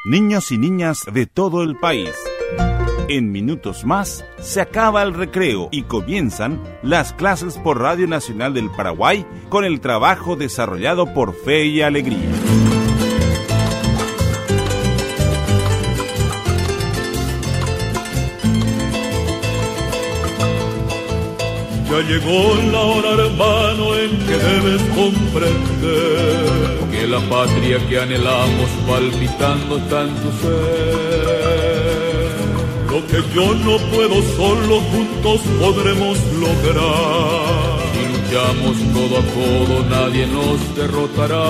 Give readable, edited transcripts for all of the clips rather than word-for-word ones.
niños y niñas de todo el país. En minutos más se acaba el recreo y comienzan las clases por Radio Nacional del Paraguay con el trabajo desarrollado por Fe y Alegría. Ya llegó la hora, hermano, en que debes comprender que la patria que anhelamos palpitando está en tu ser. Lo que yo no puedo solo, juntos podremos lograr. Si luchamos codo a codo, nadie nos derrotará.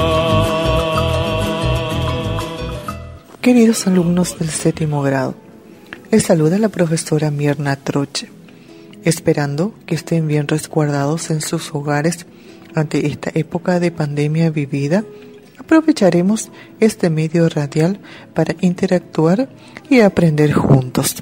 Queridos alumnos del 7º grado, les saluda la profesora Mirna Troche. Esperando que estén bien resguardados en sus hogares ante esta época de pandemia vivida, aprovecharemos este medio radial para interactuar y aprender juntos.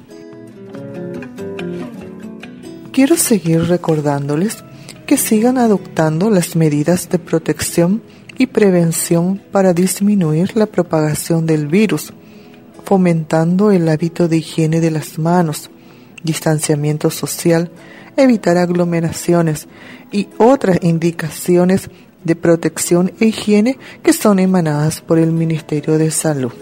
Quiero seguir recordándoles que sigan adoptando las medidas de protección y prevención para disminuir la propagación del virus, fomentando el hábito de higiene de las manos, distanciamiento social, evitar aglomeraciones y otras indicaciones de protección e higiene que son emanadas por el Ministerio de Salud.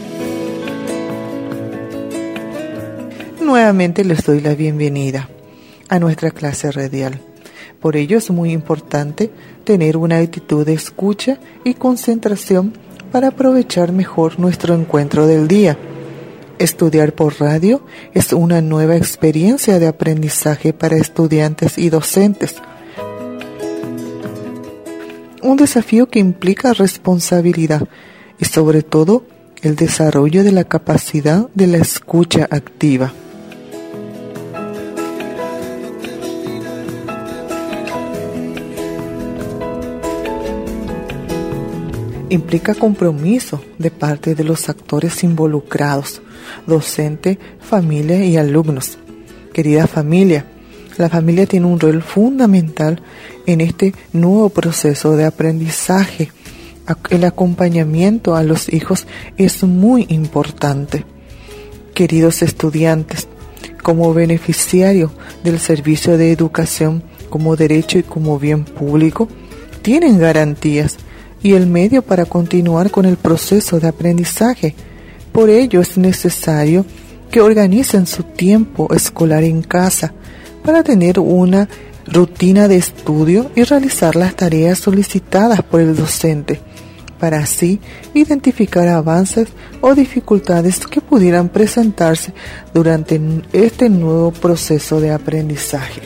Nuevamente les doy la bienvenida a nuestra clase radial. Por ello es muy importante tener una actitud de escucha y concentración para aprovechar mejor nuestro encuentro del día. Estudiar por radio es una nueva experiencia de aprendizaje para estudiantes y docentes. Un desafío que implica responsabilidad y sobre todo el desarrollo de la capacidad de la escucha activa. Implica compromiso de parte de los actores involucrados, docente, familia y alumnos. Querida familia, la familia tiene un rol fundamental en este nuevo proceso de aprendizaje. El acompañamiento a los hijos es muy importante. Queridos estudiantes, como beneficiario del servicio de educación como derecho y como bien público, tienen garantías y el medio para continuar con el proceso de aprendizaje. Por ello es necesario que organicen su tiempo escolar en casa para tener una rutina de estudio y realizar las tareas solicitadas por el docente, para así identificar avances o dificultades que pudieran presentarse durante este nuevo proceso de aprendizaje.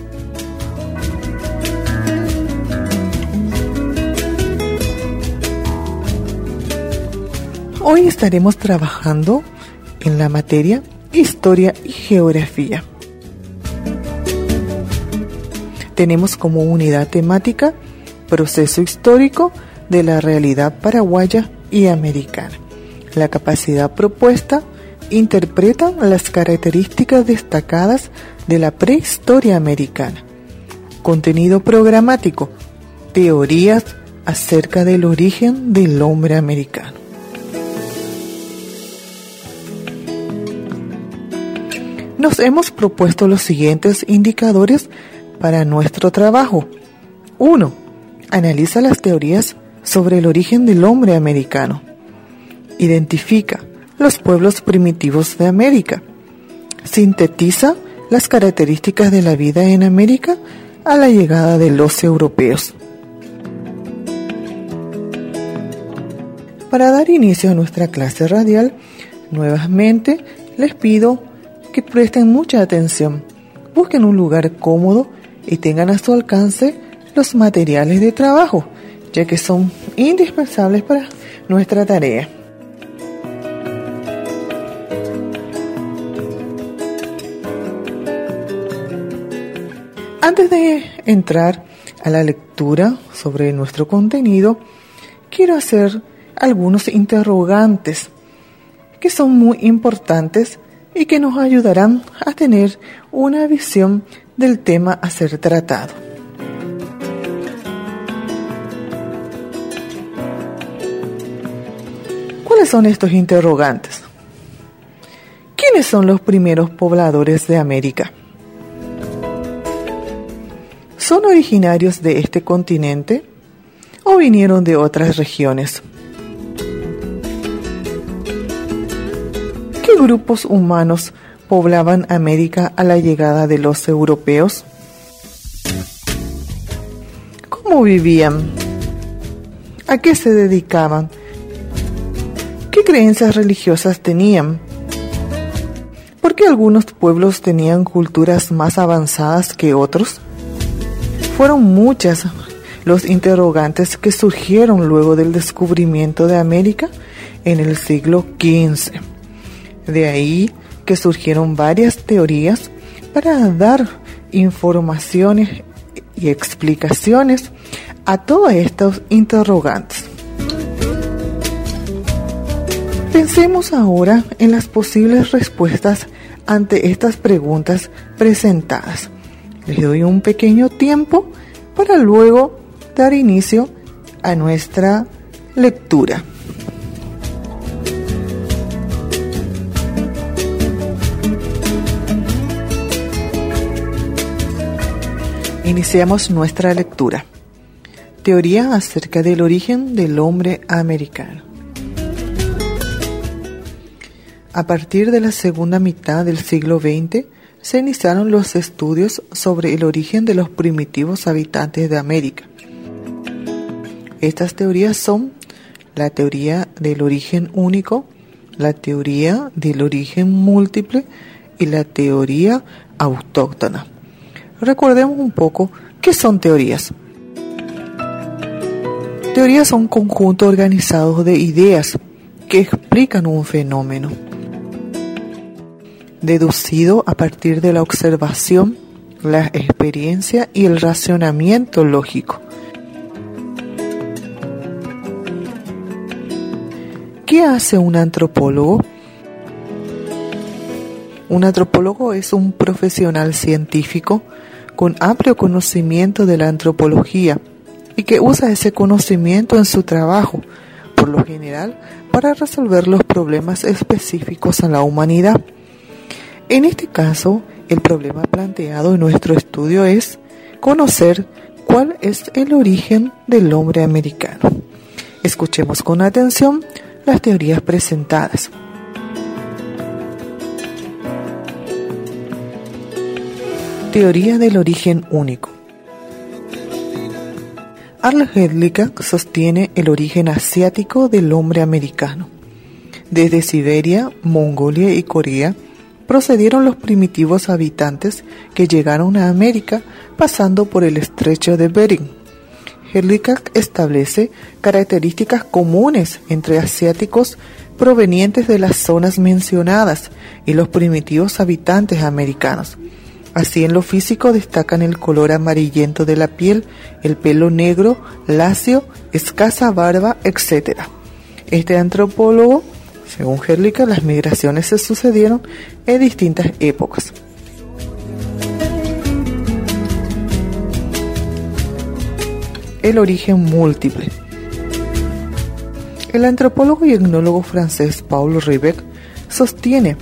Hoy estaremos trabajando en la materia Historia y Geografía. Tenemos como unidad temática Proceso histórico de la realidad paraguaya y americana. La capacidad propuesta interpreta las características destacadas de la prehistoria americana. Contenido programático: teorías acerca del origen del hombre americano. Nos hemos propuesto los siguientes indicadores para nuestro trabajo. 1. Analiza las teorías sobre el origen del hombre americano. Identifica los pueblos primitivos de América. Sintetiza las características de la vida en América a la llegada de los europeos. Para dar inicio a nuestra clase radial, nuevamente les pido que presten mucha atención, busquen un lugar cómodo y tengan a su alcance los materiales de trabajo, ya que son indispensables para nuestra tarea. Antes de entrar a la lectura sobre nuestro contenido, quiero hacer algunos interrogantes que son muy importantes y que nos ayudarán a tener una visión del tema a ser tratado. ¿Cuáles son estos interrogantes? ¿Quiénes son los primeros pobladores de América? ¿Son originarios de este continente o vinieron de otras regiones? ¿Qué grupos humanos poblaban América a la llegada de los europeos? ¿Cómo vivían? ¿A qué se dedicaban? ¿Qué creencias religiosas tenían? ¿Por qué algunos pueblos tenían culturas más avanzadas que otros? Fueron muchas los interrogantes que surgieron luego del descubrimiento de América en el siglo XV. De ahí que surgieron varias teorías para dar informaciones y explicaciones a todos estos interrogantes. Pensemos ahora en las posibles respuestas ante estas preguntas presentadas. Les doy un pequeño tiempo para luego dar inicio a nuestra lectura. Iniciamos nuestra lectura. Teoría acerca del origen del hombre americano. A partir de la segunda mitad del siglo XX, se iniciaron los estudios sobre el origen de los primitivos habitantes de América. Estas teorías son la teoría del origen único, la teoría del origen múltiple y la teoría autóctona. Recordemos un poco qué son teorías. Teorías son conjuntos organizados de ideas que explican un fenómeno, deducido a partir de la observación, la experiencia y el razonamiento lógico. ¿Qué hace un antropólogo? Un antropólogo es un profesional científico con amplio conocimiento de la antropología y que usa ese conocimiento en su trabajo, por lo general, para resolver los problemas específicos en la humanidad. En este caso, el problema planteado en nuestro estudio es conocer cuál es el origen del hombre americano. Escuchemos con atención las teorías presentadas. Teoría del origen único. Arl Hedlicka sostiene el origen asiático del hombre americano. Desde Siberia, Mongolia y Corea procedieron los primitivos habitantes que llegaron a América pasando por el estrecho de Bering. Hedlicka establece características comunes entre asiáticos provenientes de las zonas mencionadas y los primitivos habitantes americanos. Así, en lo físico destacan el color amarillento de la piel, el pelo negro, lacio, escasa barba, etc. Este antropólogo, según Hedlicka, las migraciones se sucedieron en distintas épocas. El origen múltiple. El antropólogo y etnólogo francés Paul Rivet sostiene: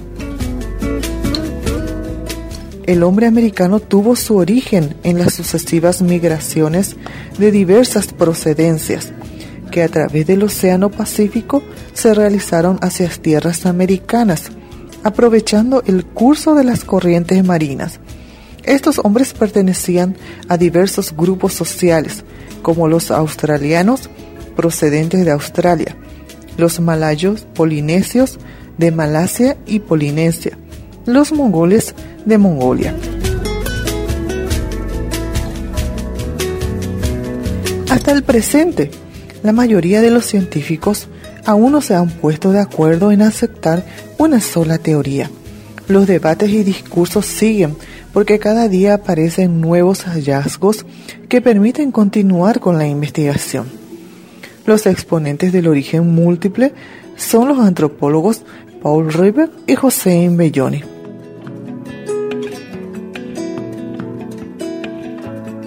el hombre americano tuvo su origen en las sucesivas migraciones de diversas procedencias que a través del Océano Pacífico se realizaron hacia las tierras americanas, aprovechando el curso de las corrientes marinas. Estos hombres pertenecían a diversos grupos sociales, como los australianos procedentes de Australia, los malayos polinesios de Malasia y Polinesia, los mongoles de Mongolia. Hasta el presente, la mayoría de los científicos aún no se han puesto de acuerdo en aceptar una sola teoría. Los debates y discursos siguen porque cada día aparecen nuevos hallazgos que permiten continuar con la investigación. Los exponentes del origen múltiple son los antropólogos Paul Rivet y José Belloni.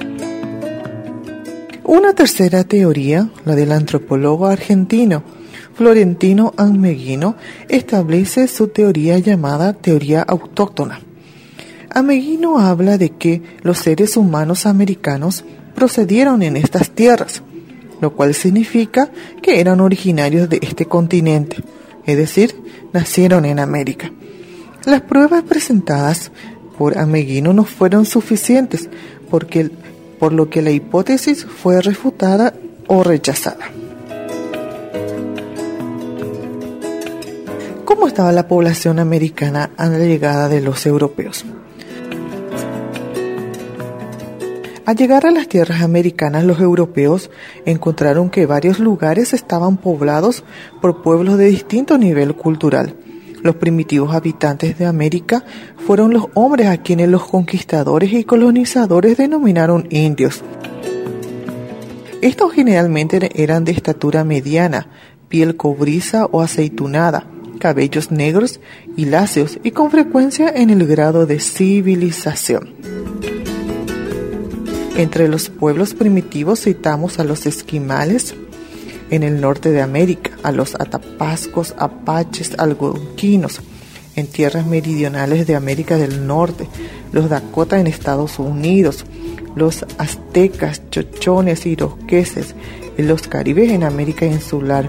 Una tercera teoría, la del antropólogo argentino Florentino Ameghino establece su teoría llamada teoría autóctona. Ameghino habla de que los seres humanos americanos procedieron en estas tierras, lo cual significa que eran originarios de este continente, es decir, nacieron en América. Las pruebas presentadas por Ameghino no fueron suficientes, por lo que la hipótesis fue refutada o rechazada. ¿Cómo estaba la población americana a la llegada de los europeos? Al llegar a las tierras americanas, los europeos encontraron que varios lugares estaban poblados por pueblos de distinto nivel cultural. Los primitivos habitantes de América fueron los hombres a quienes los conquistadores y colonizadores denominaron indios. Estos generalmente eran de estatura mediana, piel cobriza o aceitunada, cabellos negros y lacios y con frecuencia en el grado de civilización. Entre los pueblos primitivos citamos a los esquimales en el norte de América, a los atapascos, apaches, algonquinos en tierras meridionales de América del Norte, los Dakota en Estados Unidos, los aztecas, chochones, iroqueses, y los caribes en América Insular.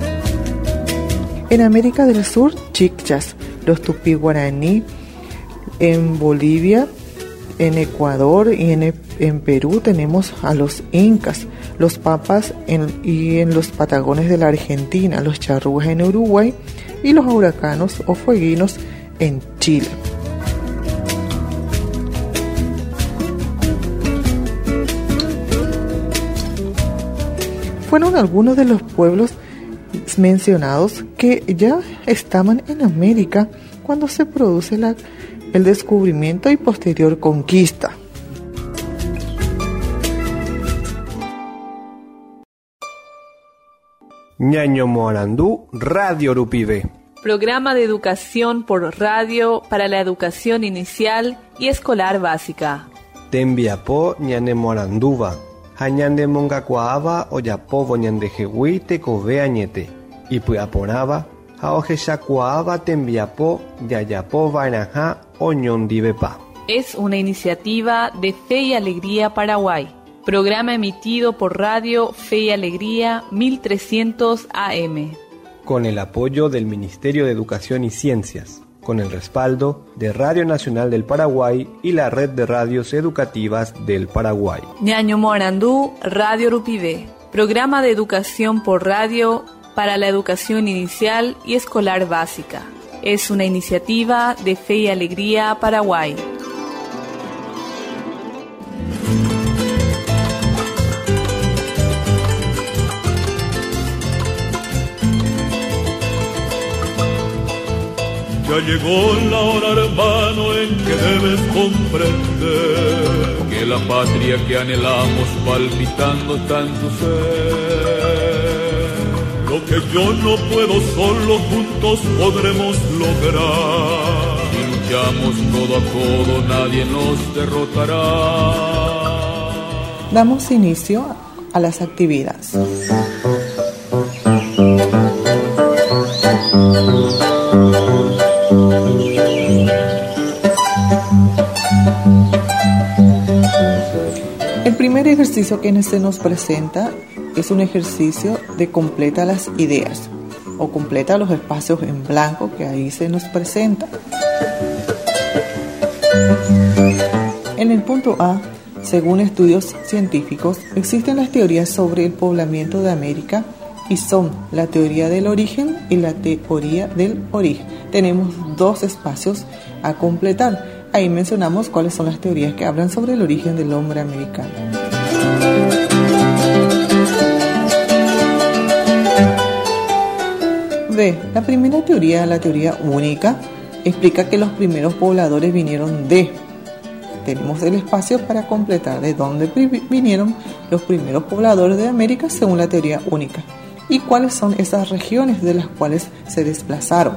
En América del Sur, chichas, los tupí guaraní, en Bolivia, en Ecuador y en Perú tenemos a los incas, los papas y en los patagones de la Argentina, los charrúas en Uruguay y los huracanos o fueguinos en Chile. Fueron algunos de los pueblos mencionados que ya estaban en América cuando se produce el descubrimiento y posterior conquista. Ñaño Morandú, Radio Rupivé. Programa de educación por radio para la educación inicial y escolar básica. Tembiapó ñane Moranduva. Hañande mongacuava oyapovo ñandejehui tekove añete. Y puyaporaba, haojeshacuava tembiapó yayapo vainaja oñondivepa. Es una iniciativa de Fe y Alegría Paraguay. Programa emitido por Radio Fe y Alegría 1300 AM. Con el apoyo del Ministerio de Educación y Ciencias, con el respaldo de Radio Nacional del Paraguay y la Red de Radios Educativas del Paraguay. Ñaño Morandú, Radio Rupivé. Programa de educación por radio para la educación inicial y escolar básica. Es una iniciativa de Fe y Alegría Paraguay. Ya llegó la hora, hermano, en que debes comprender que la patria que anhelamos palpitando está en tu ser. Lo que yo no puedo solo, juntos podremos lograr. Si luchamos codo a codo, nadie nos derrotará. Damos inicio a las actividades. El primer ejercicio que se nos presenta es un ejercicio de completa las ideas o completa los espacios en blanco que ahí se nos presenta. En el punto A, según estudios científicos, existen las teorías sobre el poblamiento de América y son la teoría del origen y la teoría del origen. Tenemos dos espacios a completar. Ahí mencionamos cuáles son las teorías que hablan sobre el origen del hombre americano. B. La primera teoría, la teoría única, explica que los primeros pobladores vinieron de. Tenemos el espacio para completar de dónde vinieron los primeros pobladores de América según la teoría única y cuáles son esas regiones de las cuales se desplazaron.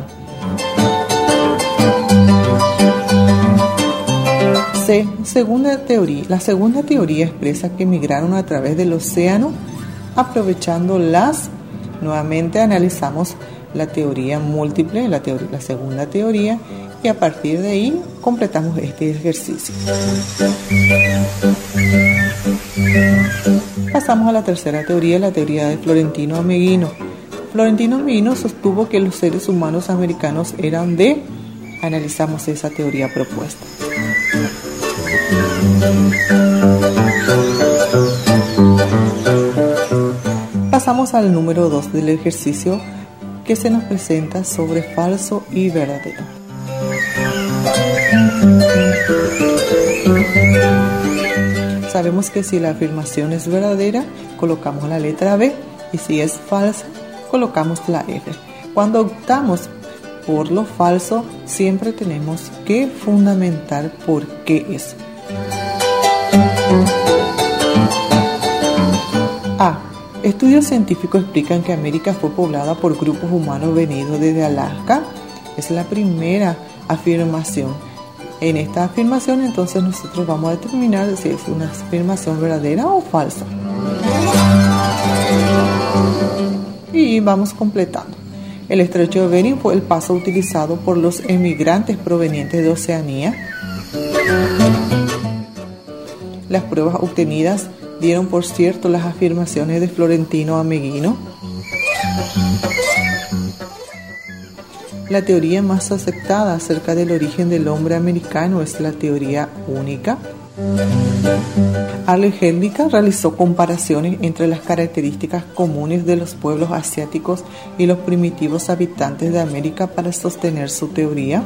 C. Segunda teoría. La segunda teoría expresa que migraron a través del océano aprovechando las Nuevamente analizamos la teoría múltiple, la segunda teoría, y a partir de ahí completamos este ejercicio. Pasamos a la tercera teoría, la teoría de Florentino Ameghino. Florentino Ameghino sostuvo que los seres humanos americanos eran de... Analizamos esa teoría propuesta. Pasamos al número 2 del ejercicio, que se nos presenta sobre falso y verdadero. Sabemos que si la afirmación es verdadera, colocamos la letra B, y si es falsa, colocamos la F. Cuando optamos por lo falso, siempre tenemos que fundamentar por qué es. A. Estudios científicos explican que América fue poblada por grupos humanos venidos desde Alaska. Es la primera afirmación. En esta afirmación, entonces, nosotros vamos a determinar si es una afirmación verdadera o falsa. Y vamos completando. El estrecho de Bering fue el paso utilizado por los emigrantes provenientes de Oceanía. Las pruebas obtenidas dieron por cierto las afirmaciones de Florentino Ameghino. La teoría más aceptada acerca del origen del hombre americano es la teoría única. Arle Heldica realizó comparaciones entre las características comunes de los pueblos asiáticos y los primitivos habitantes de América para sostener su teoría.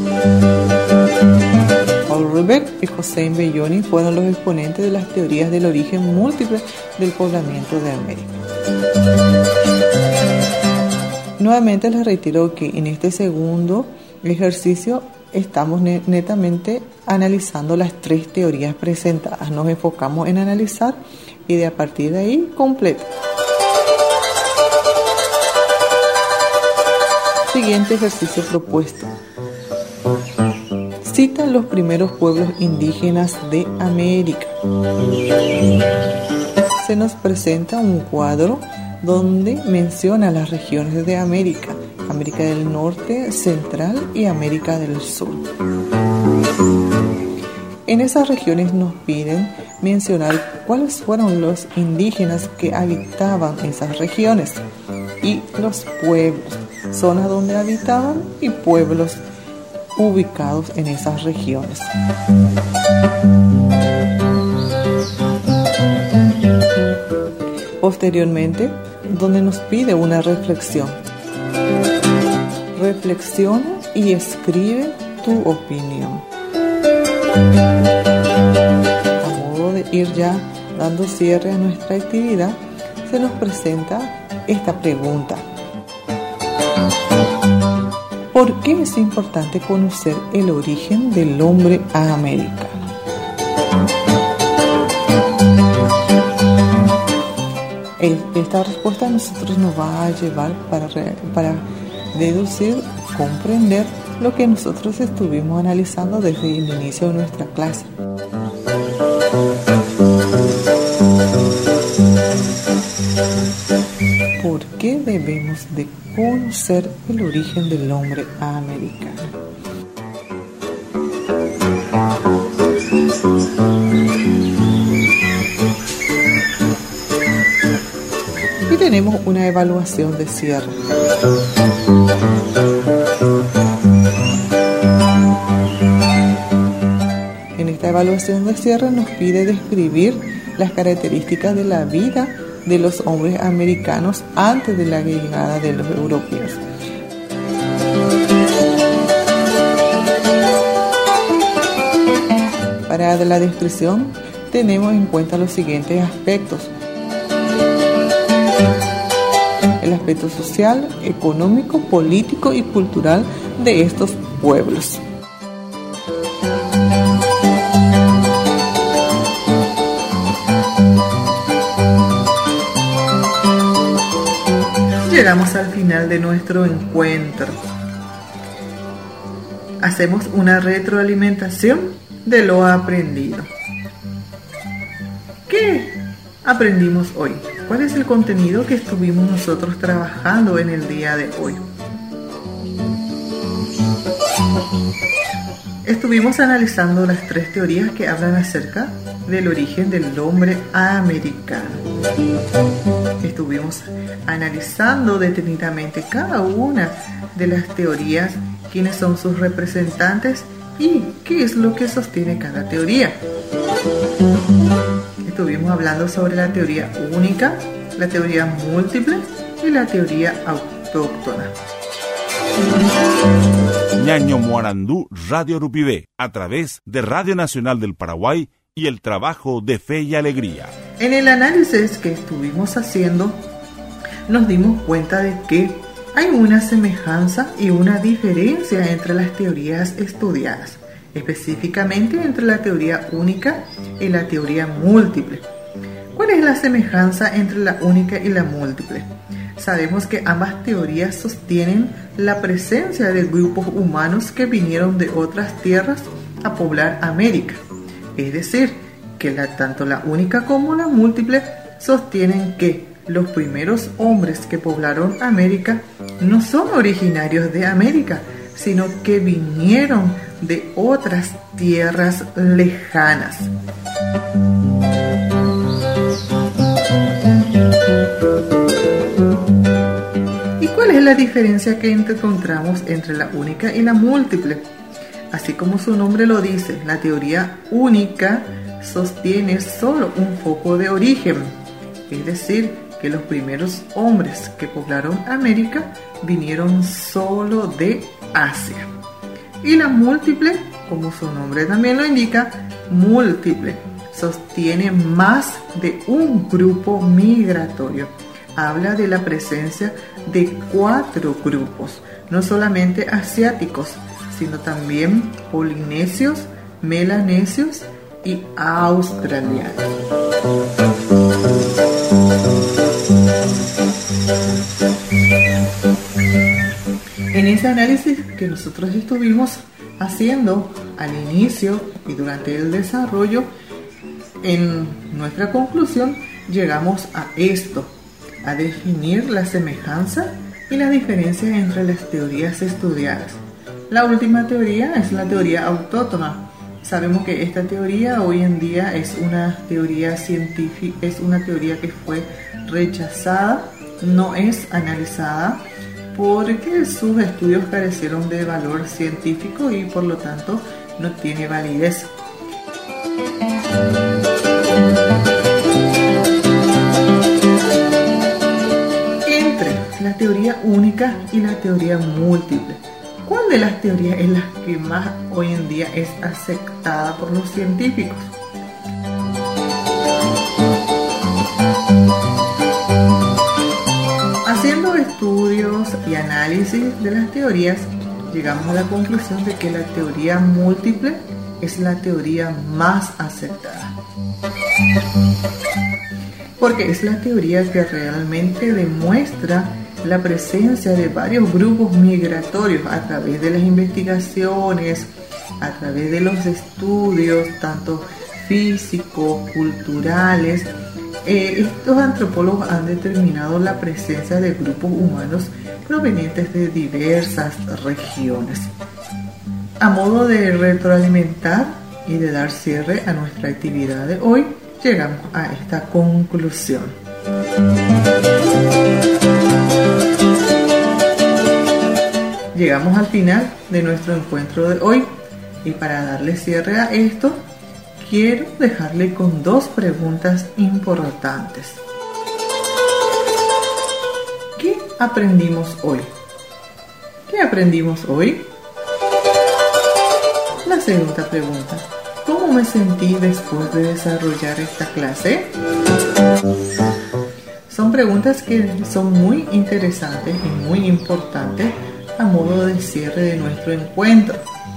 Ulrich y José Belloni fueron los exponentes de las teorías del origen múltiple del poblamiento de América. Nuevamente les reitero que en este segundo ejercicio estamos netamente analizando las tres teorías presentadas. Nos enfocamos en analizar y de a partir de ahí completo. Siguiente ejercicio propuesto. Cita los primeros pueblos indígenas de América. Se nos presenta un cuadro donde menciona las regiones de América: América del Norte, Central y América del Sur. En esas regiones nos piden mencionar cuáles fueron los indígenas que habitaban esas regiones y los pueblos, zonas donde habitaban y pueblos ubicados en esas regiones. Posteriormente, donde nos pide una reflexión. Reflexiona y escribe tu opinión. A modo de ir ya dando cierre a nuestra actividad, se nos presenta esta pregunta. ¿Por qué es importante conocer el origen del hombre a América? Esta respuesta a nosotros nos va a llevar para deducir, comprender lo que nosotros estuvimos analizando desde el inicio de nuestra clase. ¿Por qué debemos de conocer el origen del hombre americano? Y tenemos una evaluación de cierre. En esta evaluación de cierre nos pide describir las características de la vida de los hombres americanos antes de la llegada de los europeos. Para la descripción tenemos en cuenta los siguientes aspectos: el aspecto social, económico, político y cultural de estos pueblos. Llegamos al final de nuestro encuentro. Hacemos una retroalimentación de lo aprendido. ¿Qué aprendimos hoy? ¿Cuál es el contenido que estuvimos nosotros trabajando en el día de hoy? Estuvimos analizando las 3 teorías que hablan acerca del origen del hombre americano. Estuvimos analizando detenidamente cada una de las teorías, quiénes son sus representantes y qué es lo que sostiene cada teoría. Estuvimos hablando sobre la teoría única, la teoría múltiple y la teoría autóctona. Ñaño Moarandú, Radio Rupibé, a través de Radio Nacional del Paraguay y el trabajo de Fe y Alegría. En el análisis que estuvimos haciendo, nos dimos cuenta de que hay una semejanza y una diferencia entre las teorías estudiadas, específicamente entre la teoría única y la teoría múltiple. ¿Cuál es la semejanza entre la única y la múltiple? Sabemos que ambas teorías sostienen la presencia de grupos humanos que vinieron de otras tierras a poblar América. Es decir, que tanto la única como la múltiple sostienen que los primeros hombres que poblaron América no son originarios de América, sino que vinieron de otras tierras lejanas. ¿Y cuál es la diferencia que encontramos entre la única y la múltiple? Así como su nombre lo dice, la teoría única sostiene solo un foco de origen, es decir, que los primeros hombres que poblaron América vinieron solo de Asia. Y la múltiple, como su nombre también lo indica, múltiple, sostiene más de un grupo migratorio. Habla de la presencia de 4 grupos, no solamente asiáticos, sino también polinesios, melanesios y australianos. En ese análisis que nosotros estuvimos haciendo al inicio y durante el desarrollo, en nuestra conclusión llegamos a esto, a definir la semejanza y la diferencia entre las teorías estudiadas. La última teoría es la teoría autóctona. Sabemos que esta teoría hoy en día es una teoría científica, es una teoría que fue rechazada, no es analizada porque sus estudios carecieron de valor científico y por lo tanto no tiene validez. Entre la teoría única y la teoría múltiple, ¿cuál de las teorías es la que más hoy en día es aceptada por los científicos? Haciendo estudios y análisis de las teorías, llegamos a la conclusión de que la teoría múltiple es la teoría más aceptada. Porque es la teoría que realmente demuestra la presencia de varios grupos migratorios a través de las investigaciones, a través de los estudios, tanto físicos, culturales. Estos antropólogos han determinado la presencia de grupos humanos provenientes de diversas regiones. A modo de retroalimentar y de dar cierre a nuestra actividad de hoy, llegamos a esta conclusión. Llegamos al final de nuestro encuentro de hoy y para darle cierre a esto, quiero dejarle con 2 preguntas importantes. ¿Qué aprendimos hoy? ¿Qué aprendimos hoy? La segunda pregunta, ¿cómo me sentí después de desarrollar esta clase? Son preguntas que son muy interesantes y muy importantes a modo de cierre de nuestro encuentro.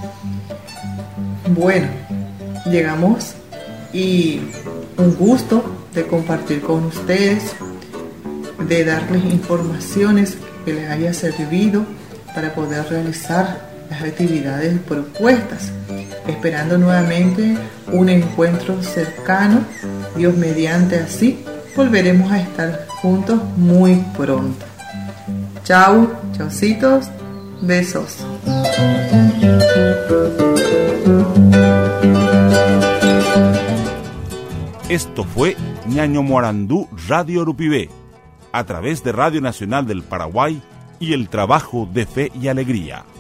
Bueno, llegamos y un gusto de compartir con ustedes, de darles informaciones que les haya servido para poder realizar las actividades propuestas, esperando nuevamente un encuentro cercano, Dios mediante así, volveremos a estar juntos muy pronto. Chau, chaucitos, besos. Esto fue Ñaño Morandú Radio Urupibé, a través de Radio Nacional del Paraguay y el trabajo de fe y alegría.